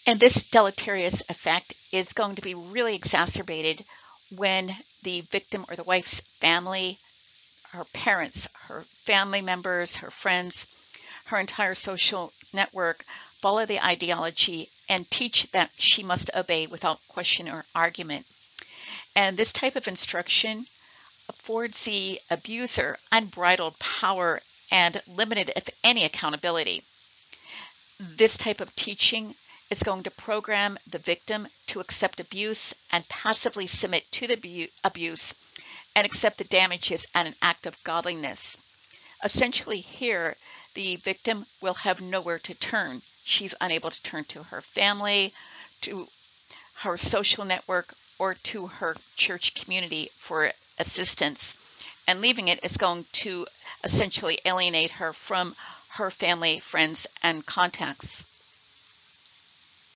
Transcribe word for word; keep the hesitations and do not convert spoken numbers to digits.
And this deleterious effect is going to be really exacerbated when the victim or the wife's family, her parents, her family members, her friends, her entire social network follow the ideology and teach that she must obey without question or argument. And this type of instruction affords the abuser unbridled power and limited, if any, accountability. This type of teaching is going to program the victim to accept abuse and passively submit to the abuse and accept the damages as an act of godliness. Essentially here, the victim will have nowhere to turn. She's unable to turn to her family, to her social network, or to her church community for assistance. And leaving it is going to essentially alienate her from her family, friends, and contacts.